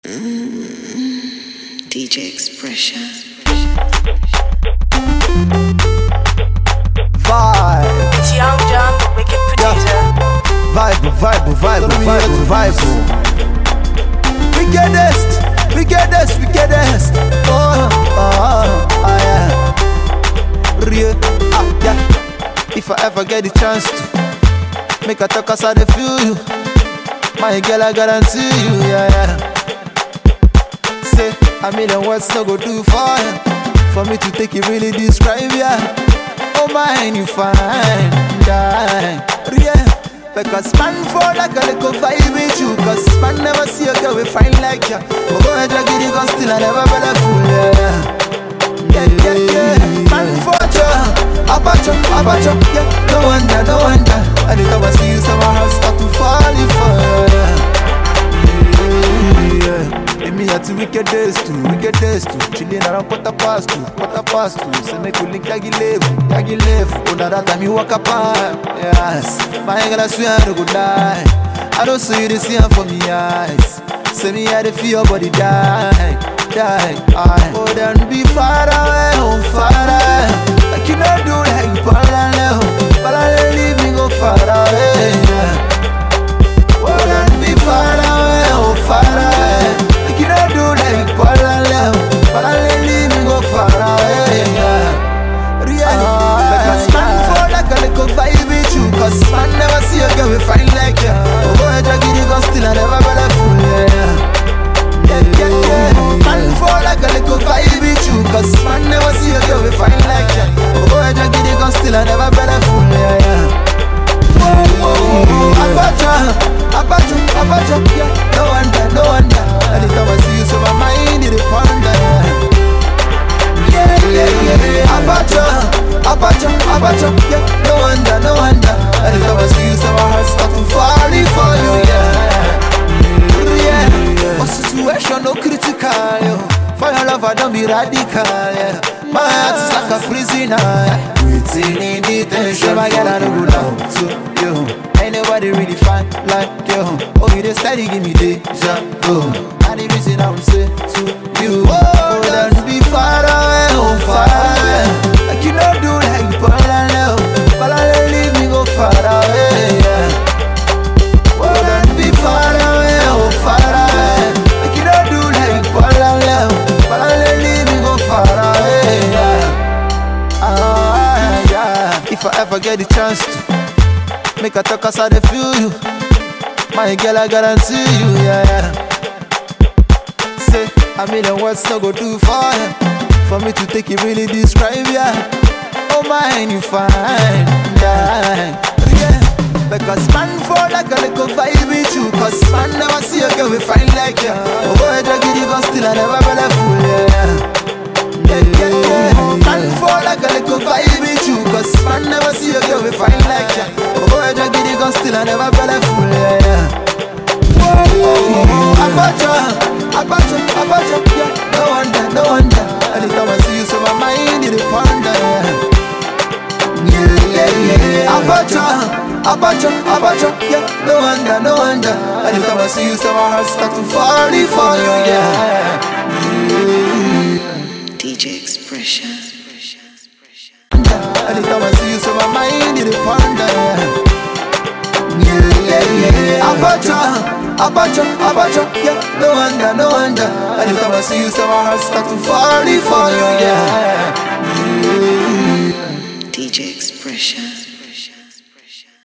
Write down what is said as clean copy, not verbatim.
DJ Expression. Vibe. It's Young John, wicked producer. Vibe. Wickedest. Yeah. Real, yeah. If I ever get the chance to make a talk as I feel you, my girl, I guarantee you, yeah. Say, a million words no go do for you, for me to take it really describe, yeah. Oh mine, you fine, die, yeah. Because man fall like a little vibe with you, cause man never see a girl we fine like ya. But go ahead, drag it, cause still I never been a fool, yeah. Man for ya, abacha, yeah. No wonder. Anytime I see you, so my heart start to fall in fire. Yeah. Me at the wickedest too. Chilling around quarter past two. Say make you link yagi level. Oh, now that time you walk up on, yes. My girl, I swear I no go die. I don't see you the same for me eyes. Say me I dey feel your body die. Oh, then be far away, like you don't do like parallel, leave me go far away. Oh, then be far away, like you don't do like parallel, leave me go far away. Because man fall like a little vibe with you, cause man never see a girl we fine like ya. Oh, boy, drag it, cause still I never been a fool, yeah. Man fall like a little vibe with you, cause man never see a girl we fine like ya. Oh, boy, drag it, cause still I never been a fool, yeah. Abacha, yeah. No wonder. Anytime I see you, so my mind it ponder, yeah. Abacha, yeah. No wonder. Anytime I see you, so my heart start to fall for you, yeah. My situation no critical, yo. For your love I don't be radical, yeah. My heart is like a prisoner, yeah. Waiting in detention, my girl I don't go down to you. Ain't nobody really fine like you. Oh, you just steady give me deja vu. And the reason I would say to you, oh, don't be far away, like you don't do like parallel, leave me go far away, yeah. Oh, don't be far away, like you don't do like parallel, leave me go far away, yeah. If I ever get the chance to make a talk as I feel you, my girl, I guarantee you, yeah. Say, a million words no go do for you, for me to take it really describe, yeah. Oh mine, you fine, yeah. Because man fall like a little vibe with you, cause man never see a girl we fine like ya. Oh boy, drag it, cause still I never been a fool, yeah. Man fall like a little vibe with you, cause man never see a girl we fine like ya. Oh boy, drag it, cause still I never been a fool, yeah. Abacha, yeah. No wonder. Anytime I see you, so my mind it ponder, yeah. Abacha, yeah. No wonder. Anytime I see you, so my heart start to fall for you, yeah. DJ Expression. Anytime I see you, so my mind it ponder, yeah. Abacha, yeah. No wonder. Anytime I see you, so my heart start to fall for you, yeah. DJ Expression.